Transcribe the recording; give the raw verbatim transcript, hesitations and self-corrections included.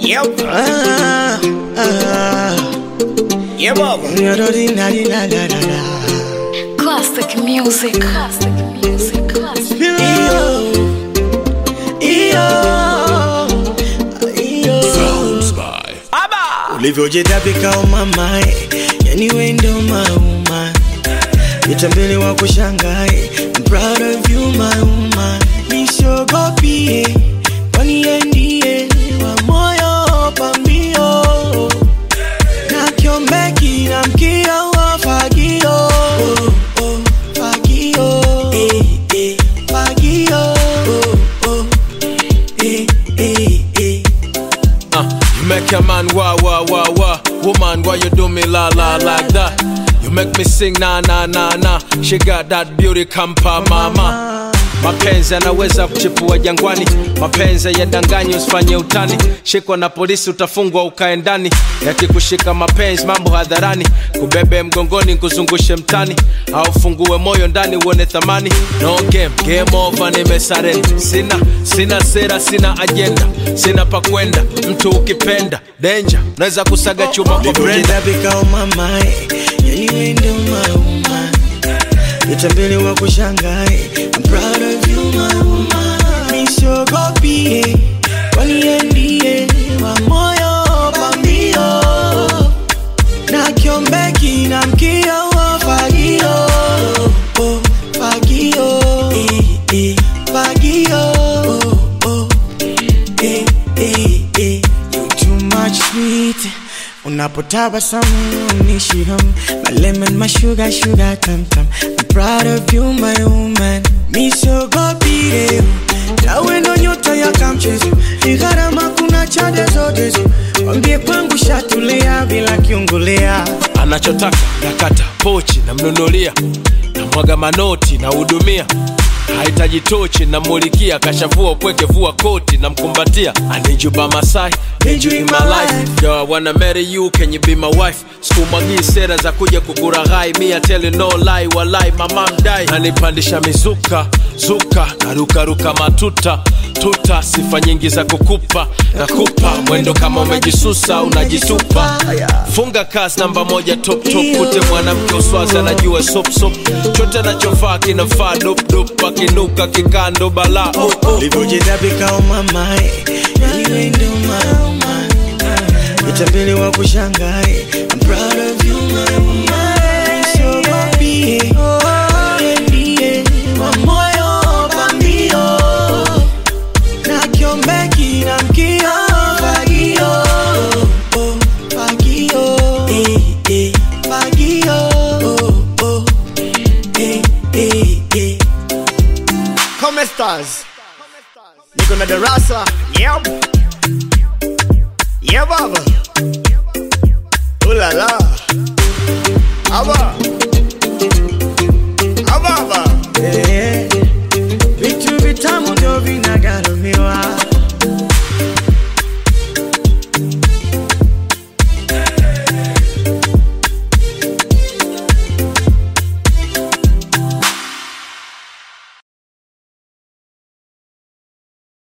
Yep. Ah, ah. Yeah, Baba. Classic music. Classic music. Classic. Sounds by Aba. Ulivyojitapika umama, yani wewe ndo mauma. Nitambele wa kushangae, I'm proud of you my woman. Nishogopi, kwani ndiye wa moyo pambio. Na kiombeki na mkia wa fagio. Oh, oh, fagio. Eh, eh, fagio. Oh, oh, eh, eh, eh. uh, You make a man wah wah wah wah. Woman, why you do me la la like that? You make me sing na na na na. She got that beauty kampa mama. Mapenzi yanaweza kuchipua jangwani, mapenzi yadanganya usifanye utani. Shikwa na polisi utafungwa ukae ndani, yakikushika mapenzi mambo hadharani. Kubebe mgongoni kuzungushe mtani, au fungue moyo ndani uone thamani. No game, game over nimesarenda. Sina, sina sera, sina agenda, sina pa kwenda. Mtu ukipenda, danger, unaweza kusaga chuma kwa brenda. Ulivyojitapika umama, yani wewe ndo mauma. Nitambele wa kushangae, I'm proud of you my woman. Nishogopi, kwani ndiye wa moyo pambio. Na kiombeki na mkia wa fagio. Oh, fagio. Eh, eh, fagio. Oh, oh, eh, eh, eh. You too much sweet. Unapotabasamu unishiham. My lemon, my sugar, sugar tam tam. I'm proud of you my woman. Mishogopi leo, nawe ndo nyota ya kamchezo. Ni gharama kuna chade zote zo. Wambie kwangu shatulea bila kiungulea. Anachotaka nakata pochi na mnunulia, na mwaga manoti na hudumia. Haitaji tochi na mulikia, kashavua upweke vua koti na mkumbatia. I need you by my side, need you in my life. Yo, I wanna marry you, can you be my wife? Sikumwagii sera za kuja kukuraghai. Me I tell you no lie, walai mama mdai. Nanipandisha mizuka, zuka, naruka ruka matuta tuta, sifa nyingi za kukupa nakupa. Mwendo kama umejisusa unajitupa. Funga kasi namba moja top top. Kute mwanamke uswazi anajua sop sop. Chote nachofaa kinafaa dop dop. Pakinuka kikando bala oh oh. Ulivyojitapika umama, yani wewe ndo mauma. Nitambele wa kushangae, I'm proud of you my woman. Nishogopi, kwani ndiye wa moyo pambio. Na kiombeki na mkia fagio. Oh, fagio. Eh, eh, fagio. Oh, oh, eh, eh, eh. Come stars. Niko na darasa. Yep. Yeah, Baba. Ooh la la.